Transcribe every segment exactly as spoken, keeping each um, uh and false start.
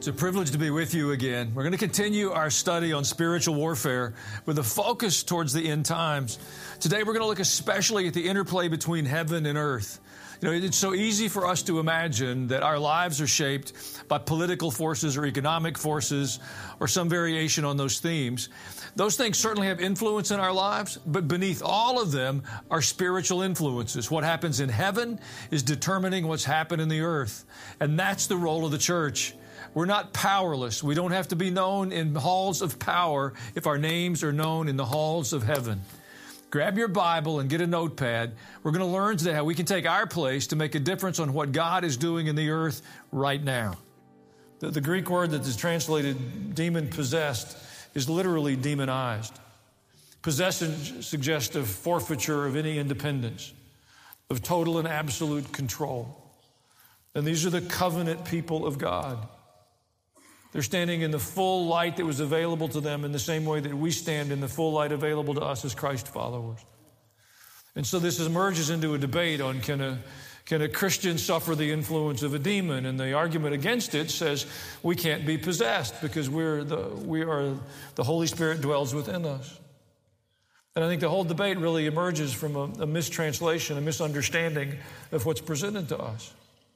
It's a privilege to be with you again. We're going to continue our study on spiritual warfare with a focus towards the end times. Today we're going to look especially at the interplay between heaven and earth. You know, it's so easy for us to imagine that our lives are shaped by political forces or economic forces or some variation on those themes. Those things certainly have influence in our lives, but beneath all of them are spiritual influences. What happens in heaven is determining what's happened in the earth. And that's the role of the church. We're not powerless. We don't have to be known in halls of power if our names are known in the halls of heaven. Grab your Bible and get a notepad. We're going to learn today how we can take our place to make a difference on what God is doing in the earth right now. The, the Greek word that is translated demon-possessed is literally demonized. Possession suggests a forfeiture of any independence, of total and absolute control. And these are the covenant people of God. They're standing in the full light that was available to them in the same way that we stand in the full light available to us as Christ followers. And so this emerges into a debate on can a, can a Christian suffer the influence of a demon? And the argument against it says we can't be possessed because we're the, we are, the Holy Spirit dwells within us. And I think the whole debate really emerges from a, a mistranslation, a misunderstanding of what's presented to us.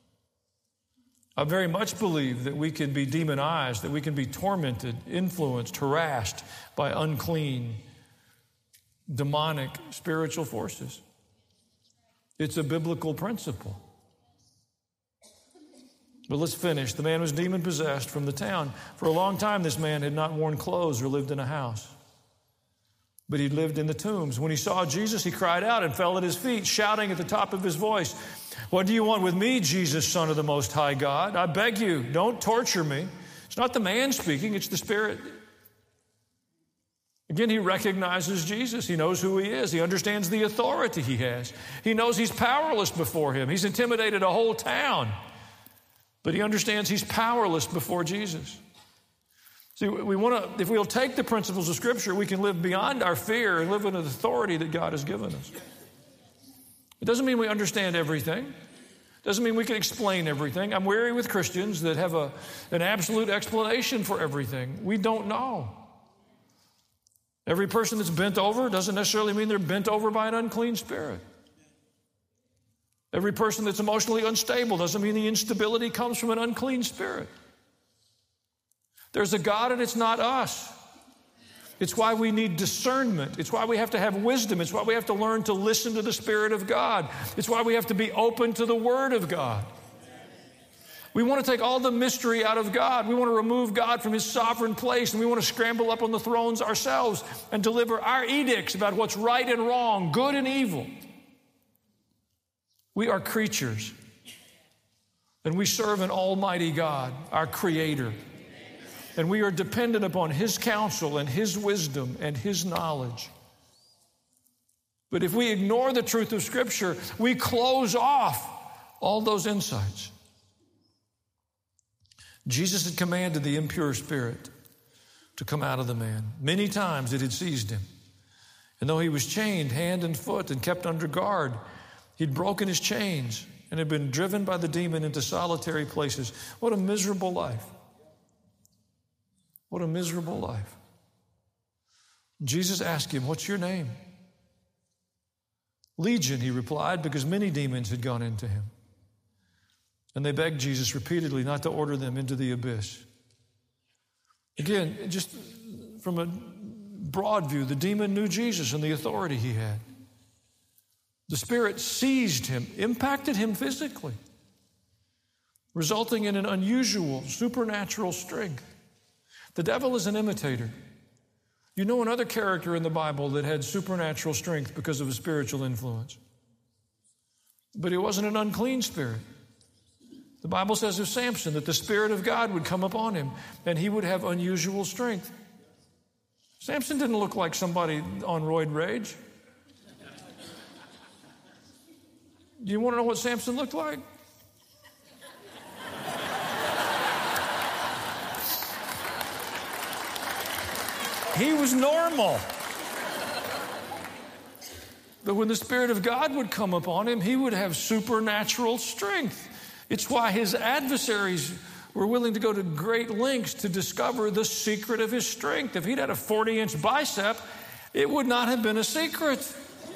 I very much believe that we can be demonized, that we can be tormented, influenced, harassed by unclean, demonic spiritual forces. It's a biblical principle. But let's finish. The man was demon-possessed from the town. For a long time, this man had not worn clothes or lived in a house, but he lived in the tombs. When he saw Jesus, he cried out and fell at his feet, shouting at the top of his voice, "What do you want with me, Jesus, Son of the Most High God? I beg you, don't torture me." It's not the man speaking, it's the Spirit. Again, he recognizes Jesus. He knows who he is. He understands the authority he has. He knows he's powerless before him. He's intimidated a whole town, but he understands he's powerless before Jesus. See, we want to, if we'll take the principles of Scripture, we can live beyond our fear and live in the authority that God has given us. It doesn't mean we understand everything. It doesn't mean we can explain everything. I'm wary with Christians that have a, an absolute explanation for everything. We don't know. Every person that's bent over doesn't necessarily mean they're bent over by an unclean spirit. Every person that's emotionally unstable doesn't mean the instability comes from an unclean spirit. There's a God and it's not us. It's why we need discernment. It's why we have to have wisdom. It's why we have to learn to listen to the Spirit of God. It's why we have to be open to the Word of God. We want to take all the mystery out of God. We want to remove God from His sovereign place, and we want to scramble up on the thrones ourselves and deliver our edicts about what's right and wrong, good and evil. We are creatures, and we serve an almighty God, our Creator. And we are dependent upon His counsel and His wisdom and His knowledge. But if we ignore the truth of Scripture, we close off all those insights. Jesus had commanded the impure spirit to come out of the man. Many times it had seized him. And though he was chained hand and foot and kept under guard, he'd broken his chains and had been driven by the demon into solitary places. What a miserable life. What a miserable life. Jesus asked him, "What's your name?" "Legion," he replied, because many demons had gone into him. And they begged Jesus repeatedly not to order them into the abyss. Again, just from a broad view, the demon knew Jesus and the authority he had. The spirit seized him, impacted him physically, resulting in an unusual supernatural strength. The devil is an imitator. You know another character in the Bible that had supernatural strength because of a spiritual influence. But he wasn't an unclean spirit. The Bible says of Samson that the Spirit of God would come upon him and he would have unusual strength. Samson didn't look like somebody on roid rage. Do you want to know what Samson looked like? He was normal. But when the Spirit of God would come upon him, he would have supernatural strength. It's why his adversaries were willing to go to great lengths to discover the secret of his strength. If he'd had a forty-inch bicep, it would not have been a secret.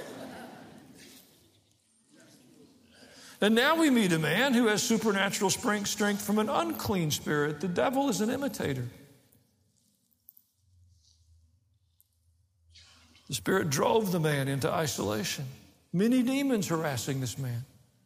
And now we meet a man who has supernatural strength from an unclean spirit. The devil is an imitator. The Spirit drove the man into isolation. Many demons harassing this man.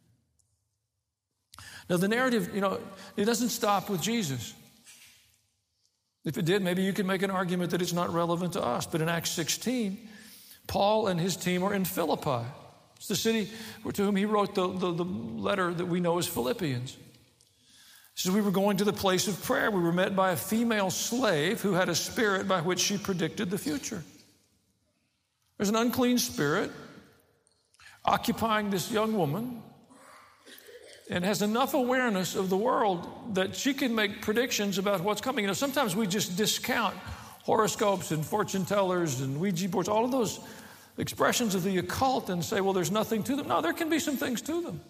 Now the narrative, you know, it doesn't stop with Jesus. If it did, maybe you could make an argument that it's not relevant to us. But in Acts sixteen, Paul and his team are in Philippi. It's the city to whom he wrote the, the, the letter that we know as Philippians. He says, we were going to the place of prayer. We were met by a female slave who had a spirit by which she predicted the future. There's an unclean spirit occupying this young woman and has enough awareness of the world that she can make predictions about what's coming. You know, sometimes we just discount horoscopes and fortune tellers and Ouija boards, all of those expressions of the occult, and say, well, there's nothing to them. No, there can be some things to them.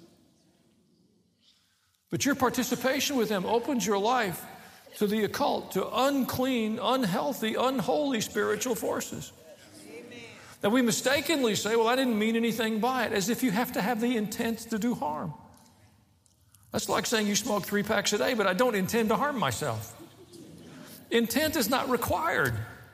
But your participation with them opens your life to the occult, to unclean, unhealthy, unholy spiritual forces. Amen. Now we mistakenly say, well, I didn't mean anything by it, as if you have to have the intent to do harm. That's like saying you smoke three packs a day, but I don't intend to harm myself. Intent is not required.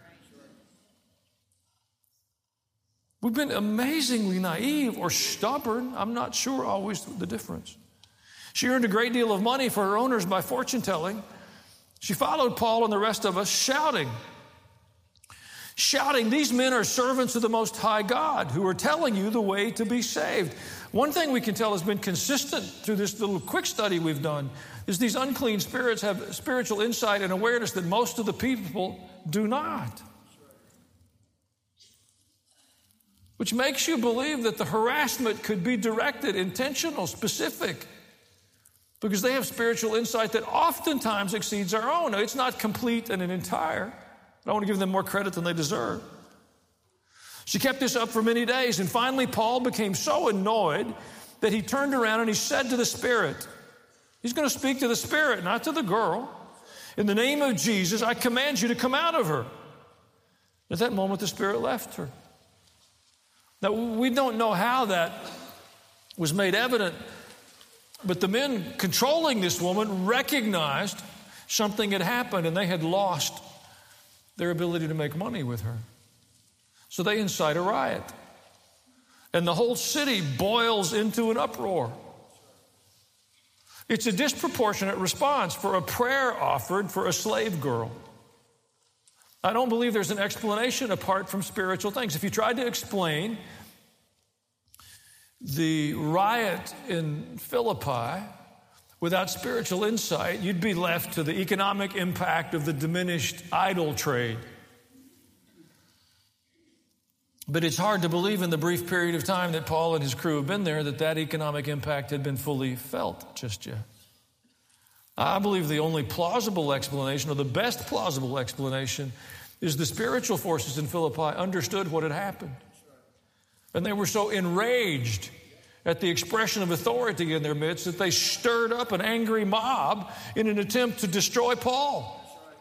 We've been amazingly naive or stubborn. I'm not sure always the difference. She earned a great deal of money for her owners by fortune telling. She followed Paul and the rest of us shouting. Shouting, these men are servants of the Most High God who are telling you the way to be saved. One thing we can tell has been consistent through this little quick study we've done is these unclean spirits have spiritual insight and awareness that most of the people do not. Which makes you believe that the harassment could be directed, intentional, specific, because they have spiritual insight that oftentimes exceeds our own. Now, it's not complete and an entire. I want to give them more credit than they deserve. She kept this up for many days, and finally Paul became so annoyed that he turned around and he said to the spirit, he's going to speak to the spirit, not to the girl. In the name of Jesus, I command you to come out of her. At that moment, the spirit left her. Now, we don't know how that was made evident, but the men controlling this woman recognized something had happened and they had lost their ability to make money with her. So they incite a riot. And the whole city boils into an uproar. It's a disproportionate response for a prayer offered for a slave girl. I don't believe there's an explanation apart from spiritual things. If you tried to explain the riot in Philippi without spiritual insight, you'd be left to the economic impact of the diminished idol trade. But it's hard to believe in the brief period of time that Paul and his crew have been there that that economic impact had been fully felt just yet. I believe the only plausible explanation, or the best plausible explanation, is the spiritual forces in Philippi understood what had happened. And they were so enraged at the expression of authority in their midst that they stirred up an angry mob in an attempt to destroy Paul.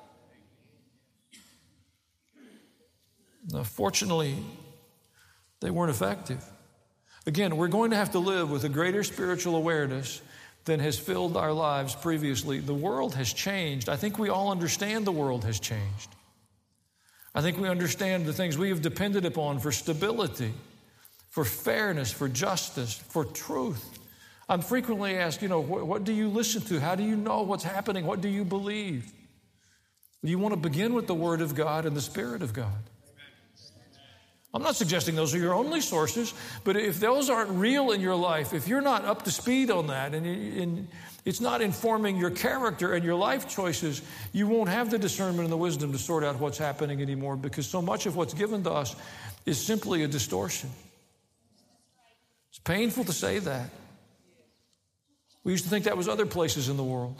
Now, fortunately, they weren't effective. Again, we're going to have to live with a greater spiritual awareness than has filled our lives previously. The world has changed. I think we all understand the world has changed. I think we understand the things we have depended upon for stability, for fairness, for justice, for truth. I'm frequently asked, you know, what, what do you listen to? How do you know what's happening? What do you believe? You want to begin with the Word of God and the Spirit of God. I'm not suggesting those are your only sources, but if those aren't real in your life, if you're not up to speed on that and, and it's not informing your character and your life choices, you won't have the discernment and the wisdom to sort out what's happening anymore, because so much of what's given to us is simply a distortion. It's painful to say that. We used to think that was other places in the world.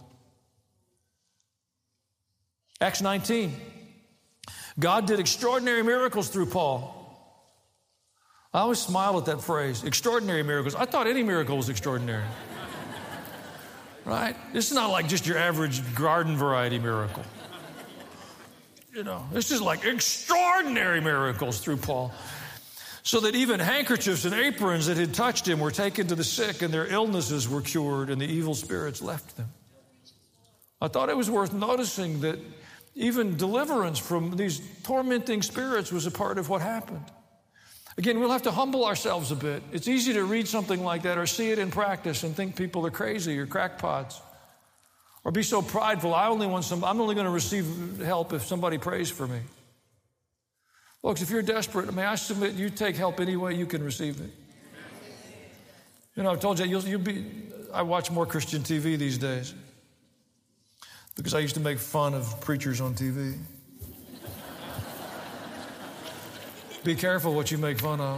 Acts nineteen. God did extraordinary miracles through Paul. I always smile at that phrase, extraordinary miracles. I thought any miracle was extraordinary. right? This is not like just your average garden variety miracle. You know, this is like extraordinary miracles through Paul. So that even handkerchiefs and aprons that had touched him were taken to the sick, and their illnesses were cured, and the evil spirits left them. I thought it was worth noticing that even deliverance from these tormenting spirits was a part of what happened. Again, we'll have to humble ourselves a bit. It's easy to read something like that or see it in practice and think people are crazy or crackpots, or be so prideful. I only want some, I'm only going to receive help if somebody prays for me. Folks, if you're desperate, may I submit you take help any way you can receive it. You know, I've told you, you'll, you'll be, I watch more Christian T V these days because I used to make fun of preachers on T V. Be careful what you make fun of.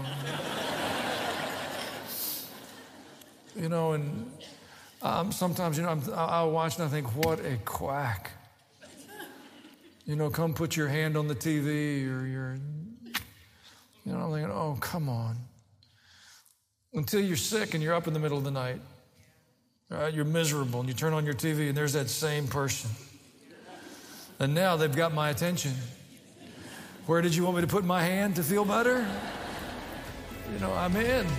You know, and um, sometimes, you know, I'm, I'll watch and I think, what a quack. You know, come put your hand on the T V or your, you know, I'm thinking, oh, come on. Until you're sick and you're up in the middle of the night. Right? You're miserable and you turn on your T V and there's that same person. And now they've got my attention. Where did you want me to put my hand to feel better? You know, I'm in.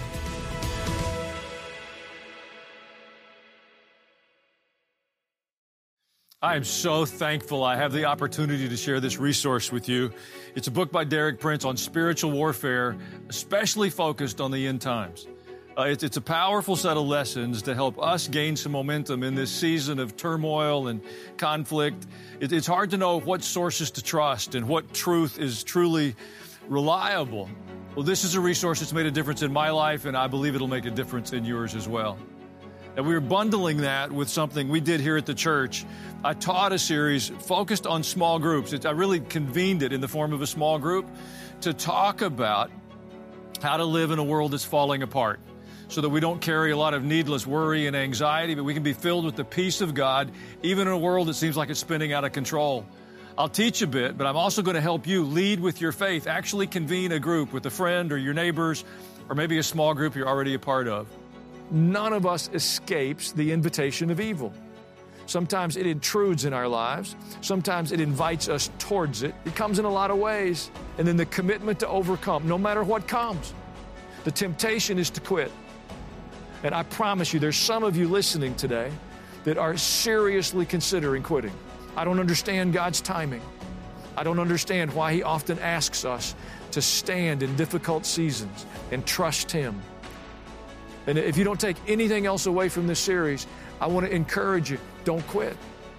I am so thankful I have the opportunity to share this resource with you. It's a book by Derek Prince on spiritual warfare, especially focused on the end times. Uh, it's, it's a powerful set of lessons to help us gain some momentum in this season of turmoil and conflict. It, it's hard to know what sources to trust and what truth is truly reliable. Well, this is a resource that's made a difference in my life, and I believe it'll make a difference in yours as well. And we were bundling that with something we did here at the church. I taught a series focused on small groups. It, I really convened it in the form of a small group to talk about how to live in a world that's falling apart so that we don't carry a lot of needless worry and anxiety, but we can be filled with the peace of God, even in a world that seems like it's spinning out of control. I'll teach a bit, but I'm also going to help you lead with your faith. Actually convene a group with a friend or your neighbors, or maybe a small group you're already a part of. None of us escapes the invitation of evil. Sometimes it intrudes in our lives. Sometimes it invites us towards it. It comes in a lot of ways. And then the commitment to overcome, no matter what comes. The temptation is to quit. And I promise you, there's some of you listening today that are seriously considering quitting. I don't understand God's timing. I don't understand why He often asks us to stand in difficult seasons and trust Him. And if you don't take anything else away from this series, I want to encourage you, don't quit.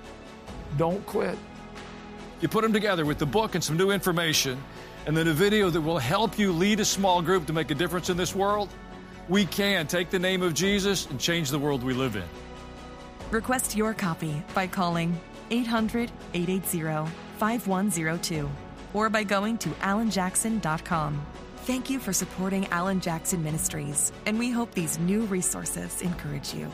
Don't quit. You put them together with the book and some new information, and then a video that will help you lead a small group to make a difference in this world. We can take the name of Jesus and change the world we live in. Request your copy by calling eight hundred, eight eight zero, five one zero two or by going to alan jackson dot com. Thank you for supporting Alan Jackson Ministries, and we hope these new resources encourage you.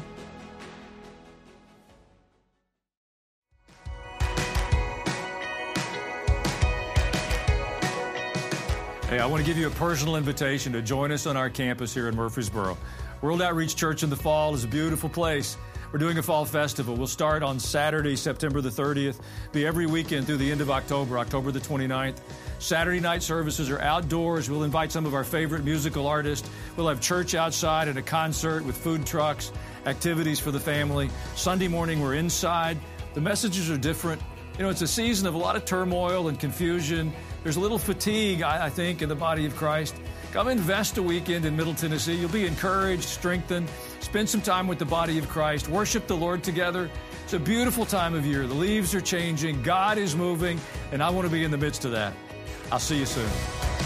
Hey, I want to give you a personal invitation to join us on our campus here in Murfreesboro. World Outreach Church in the fall is a beautiful place. We're doing a fall festival. We'll start on Saturday, September the thirtieth, be every weekend through the end of October, October the twenty-ninth. Saturday night services are outdoors. We'll invite some of our favorite musical artists. We'll have church outside and a concert with food trucks, activities for the family. Sunday morning, we're inside. The messages are different. You know, it's a season of a lot of turmoil and confusion. There's a little fatigue, I, I think, in the body of Christ. Come invest a weekend in Middle Tennessee. You'll be encouraged, strengthened. Spend some time with the body of Christ. Worship the Lord together. It's a beautiful time of year. The leaves are changing. God is moving, and I want to be in the midst of that. I'll see you soon.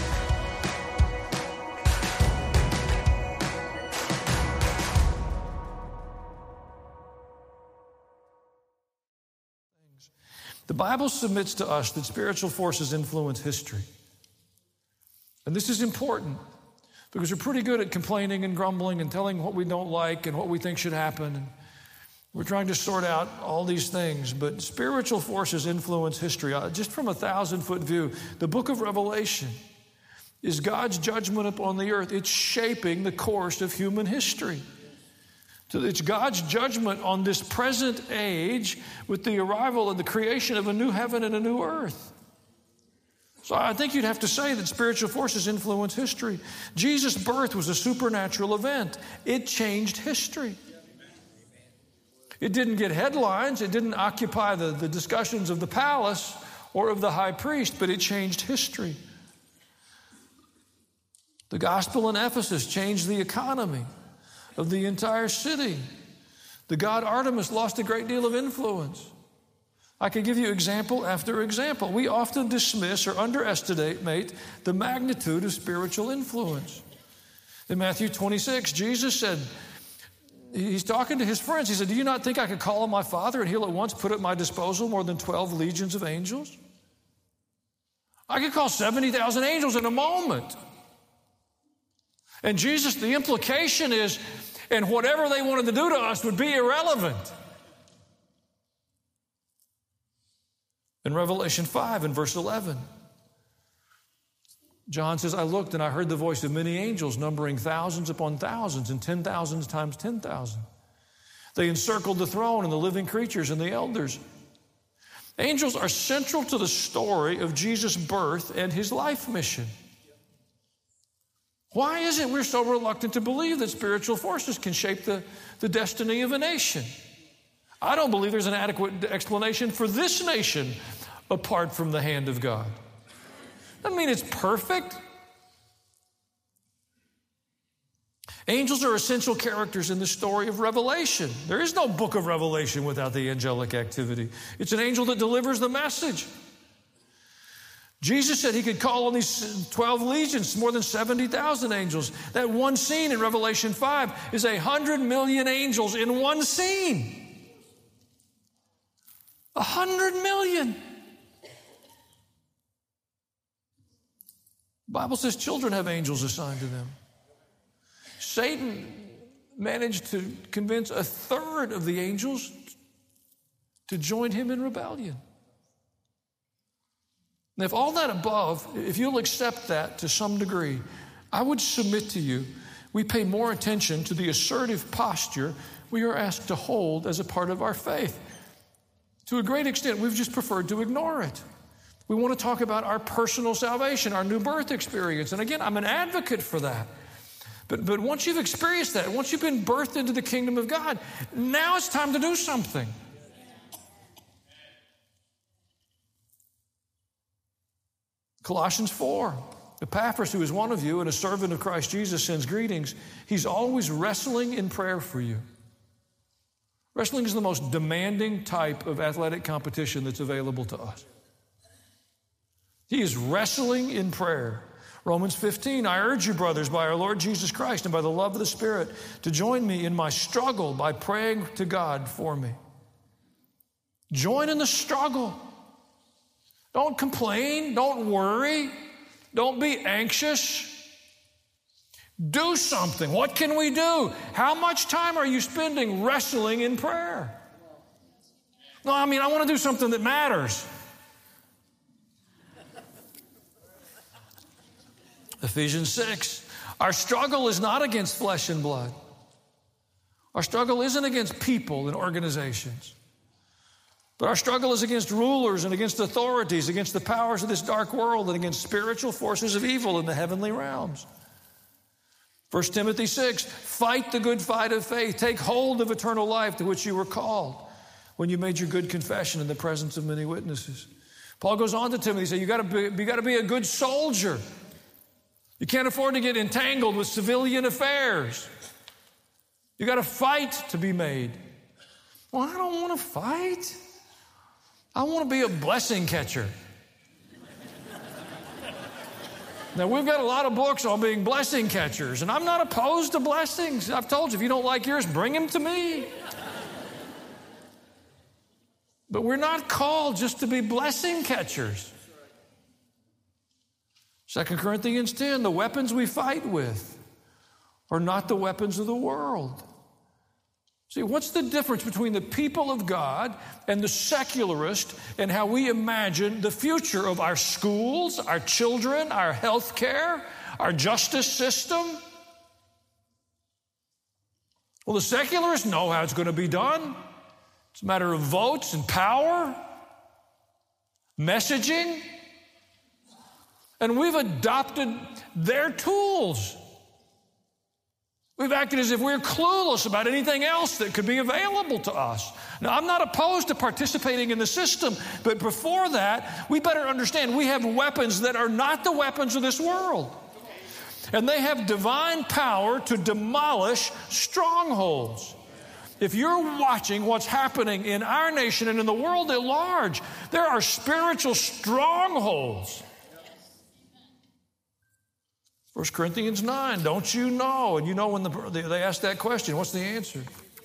The Bible submits to us that spiritual forces influence history. And this is important because we're pretty good at complaining and grumbling and telling what we don't like and what we think should happen. And we're trying to sort out all these things, but spiritual forces influence history. Just from a thousand-foot view, the book of Revelation is God's judgment upon the earth. It's shaping the course of human history. So it's God's judgment on this present age with the arrival and the creation of a new heaven and a new earth. So I think you'd have to say that spiritual forces influence history. Jesus' birth was a supernatural event. It changed history. It didn't get headlines. It didn't occupy the, the discussions of the palace or of the high priest, but it changed history. The gospel in Ephesus changed the economy of the entire city. The god Artemis lost a great deal of influence. I could give you example after example. We often dismiss or underestimate the magnitude of spiritual influence. In Matthew twenty-six, Jesus said, he's talking to his friends. He said, do you not think I could call on my Father and he'll at once put at my disposal more than twelve legions of angels? I could call seventy thousand angels in a moment. And Jesus, the implication is, and whatever they wanted to do to us would be irrelevant. In Revelation five, in verse eleven, John says, I looked and I heard the voice of many angels numbering thousands upon thousands and ten thousands times ten thousand. They encircled the throne and the living creatures and the elders. Angels are central to the story of Jesus' birth and his life mission. Why is it we're so reluctant to believe that spiritual forces can shape the, the destiny of a nation? I don't believe there's an adequate explanation for this nation apart from the hand of God. Doesn't mean it's perfect. Angels are essential characters in the story of Revelation. There is no book of Revelation without the angelic activity. It's an angel that delivers the message. Jesus said he could call on these twelve legions, more than seventy thousand angels. That one scene in Revelation five is a hundred million angels in one scene. A hundred million. The Bible says children have angels assigned to them. Satan managed to convince a third of the angels to join him in rebellion. And if all that above, if you'll accept that to some degree, I would submit to you, we pay more attention to the assertive posture we are asked to hold as a part of our faith. To a great extent, we've just preferred to ignore it. We want to talk about our personal salvation, our new birth experience. And again, I'm an advocate for that. But, but once you've experienced that, once you've been birthed into the kingdom of God, now it's time to do something. Colossians four, Epaphras, who is one of you and a servant of Christ Jesus, sends greetings. He's always wrestling in prayer for you. Wrestling is the most demanding type of athletic competition that's available to us. He is wrestling in prayer. Romans fifteen, I urge you, brothers, by our Lord Jesus Christ and by the love of the Spirit, to join me in my struggle by praying to God for me. Join in the struggle. Don't complain. Don't worry. Don't be anxious. Do something. What can we do? How much time are you spending wrestling in prayer? No, I mean, I want to do something that matters. Ephesians six, our struggle is not against flesh and blood. Our struggle isn't against people and organizations. But our struggle is against rulers and against authorities, against the powers of this dark world, and against spiritual forces of evil in the heavenly realms. First Timothy six, fight the good fight of faith. Take hold of eternal life to which you were called when you made your good confession in the presence of many witnesses. Paul goes on to Timothy, he says, you got to be, you got to be a good soldier. You can't afford to get entangled with civilian affairs. You got to fight to be made. Well, I don't want to fight. I want to be a blessing catcher. Now, we've got a lot of books on being blessing catchers, and I'm not opposed to blessings. I've told you, if you don't like yours, bring them to me. But we're not called just to be blessing catchers. Second Corinthians ten, the weapons we fight with are not the weapons of the world. See, what's the difference between the people of God and the secularist and how we imagine the future of our schools, our children, our health care, our justice system? Well, the secularists know how it's going to be done. It's a matter of votes and power, messaging. And we've adopted their tools. We've acted as if we're clueless about anything else that could be available to us. Now, I'm not opposed to participating in the system, but before that, we better understand we have weapons that are not the weapons of this world. And they have divine power to demolish strongholds. If you're watching what's happening in our nation and in the world at large, there are spiritual strongholds. First Corinthians nine, don't you know? And you know when the, they ask that question, what's the answer?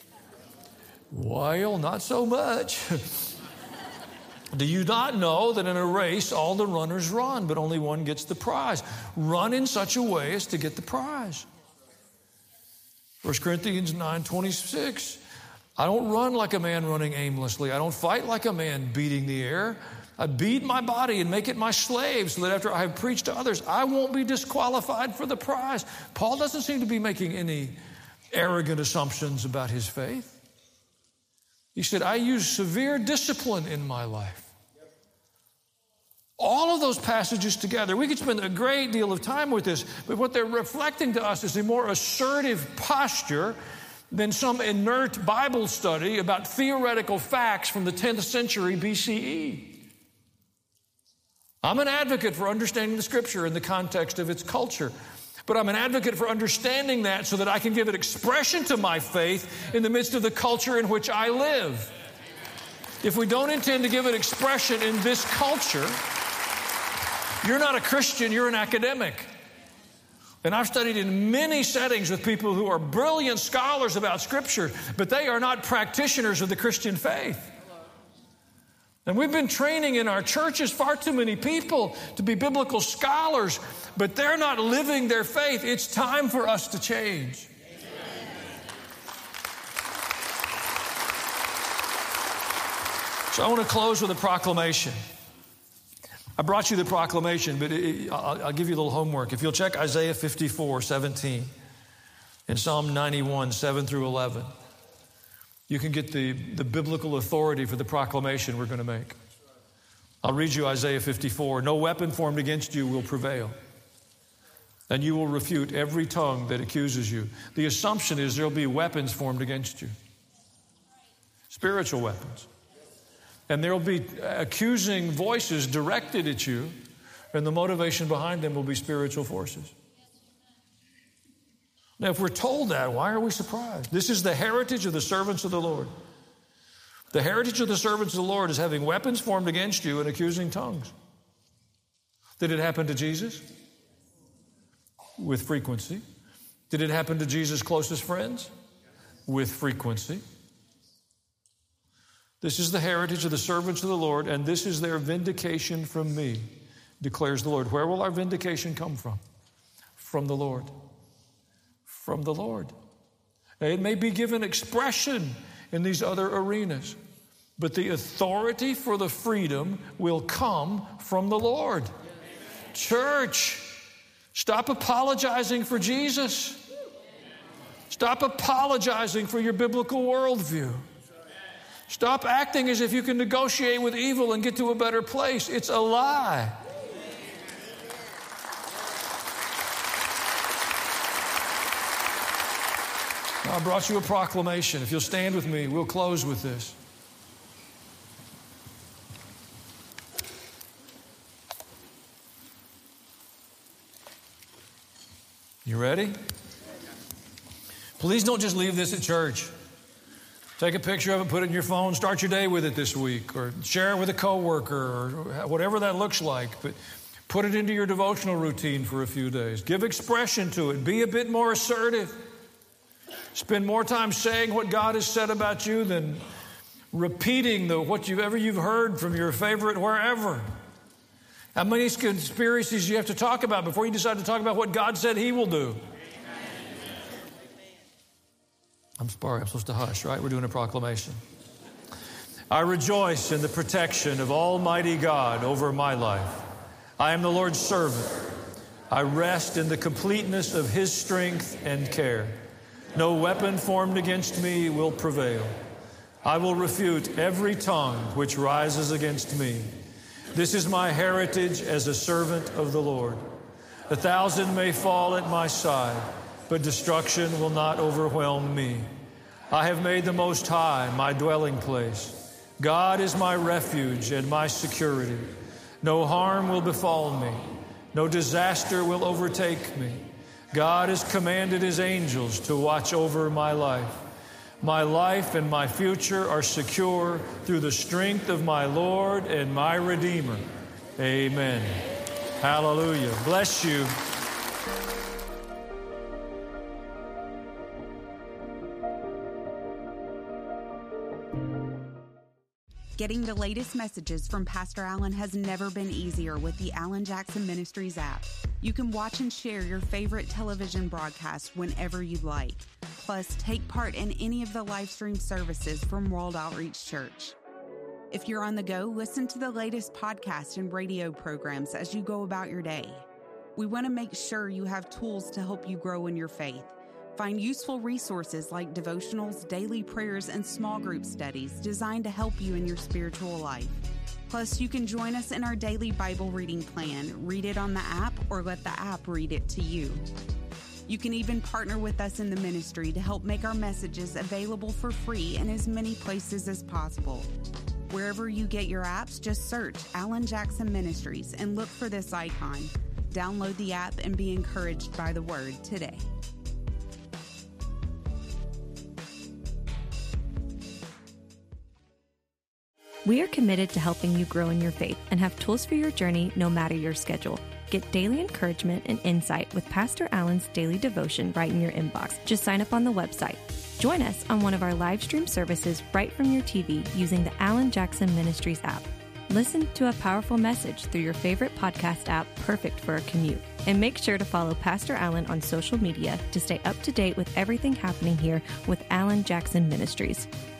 Well, not so much. Do you not know that in a race all the runners run, but only one gets the prize? Run in such a way as to get the prize. First Corinthians nine twenty-six, I don't run like a man running aimlessly. I don't fight like a man beating the air. I beat my body and make it my slave so that after I have preached to others, I won't be disqualified for the prize. Paul doesn't seem to be making any arrogant assumptions about his faith. He said, I use severe discipline in my life. All of those passages together, we could spend a great deal of time with this, but what they're reflecting to us is a more assertive posture than some inert Bible study about theoretical facts from the tenth century B C E. I'm an advocate for understanding the Scripture in the context of its culture, but I'm an advocate for understanding that so that I can give it expression to my faith in the midst of the culture in which I live. If we don't intend to give it expression in this culture, you're not a Christian, you're an academic. And I've studied in many settings with people who are brilliant scholars about Scripture, but they are not practitioners of the Christian faith. And we've been training in our churches far too many people to be biblical scholars, but they're not living their faith. It's time for us to change. So I want to close with a proclamation. I brought you the proclamation, but it, I'll, I'll give you a little homework. If you'll check Isaiah fifty-four seventeen and Psalm ninety-one, seven through eleven, you can get the, the biblical authority for the proclamation we're going to make. I'll read you Isaiah fifty-four. No weapon formed against you will prevail, and you will refute every tongue that accuses you. The assumption is there'll be weapons formed against you, spiritual weapons. And there'll be accusing voices directed at you, and the motivation behind them will be spiritual forces. Now, if we're told that, why are we surprised? This is the heritage of the servants of the Lord. The heritage of the servants of the Lord is having weapons formed against you and accusing tongues. Did it happen to Jesus? With frequency. Did it happen to Jesus' closest friends? With frequency. This is the heritage of the servants of the Lord, and this is their vindication from me, declares the Lord. Where will our vindication come from? From the Lord. From the Lord. Now, it may be given expression in these other arenas, but the authority for the freedom will come from the Lord. Church, stop apologizing for Jesus. Stop apologizing for your biblical worldview. Stop acting as if you can negotiate with evil and get to a better place. It's a lie. I brought you a proclamation. If you'll stand with me, we'll close with this. You ready? Please don't just leave this at church. Take a picture of it, put it in your phone, start your day with it this week, or share it with a coworker, or whatever that looks like. But put it into your devotional routine for a few days. Give expression to it. Be a bit more assertive. Spend more time saying what God has said about you than repeating the whatever you've heard from your favorite wherever. How many conspiracies do you have to talk about before you decide to talk about what God said He will do? I'm sorry, I'm supposed to hush, right? We're doing a proclamation. I rejoice in the protection of Almighty God over my life. I am the Lord's servant. I rest in the completeness of His strength and care. No weapon formed against me will prevail. I will refute every tongue which rises against me. This is my heritage as a servant of the Lord. A thousand may fall at my side, but destruction will not overwhelm me. I have made the Most High my dwelling place. God is my refuge and my security. No harm will befall me. No disaster will overtake me. God has commanded His angels to watch over my life. My life and my future are secure through the strength of my Lord and my Redeemer. Amen. Hallelujah. Bless you. Getting the latest messages from Pastor Allen has never been easier with the Alan Jackson Ministries app. You can watch and share your favorite television broadcasts whenever you'd like. Plus, take part in any of the live stream services from World Outreach Church. If you're on the go, listen to the latest podcast and radio programs as you go about your day. We want to make sure you have tools to help you grow in your faith. Find useful resources like devotionals, daily prayers, and small group studies designed to help you in your spiritual life. Plus, you can join us in our daily Bible reading plan, read it on the app, or let the app read it to you. You can even partner with us in the ministry to help make our messages available for free in as many places as possible. Wherever you get your apps, just search Alan Jackson Ministries and look for this icon. Download the app and be encouraged by the Word today. We are committed to helping you grow in your faith and have tools for your journey no matter your schedule. Get daily encouragement and insight with Pastor Allen's daily devotion right in your inbox. Just sign up on the website. Join us on one of our live stream services right from your T V using the Alan Jackson Ministries app. Listen to a powerful message through your favorite podcast app, perfect for a commute. And make sure to follow Pastor Allen on social media to stay up to date with everything happening here with Alan Jackson Ministries.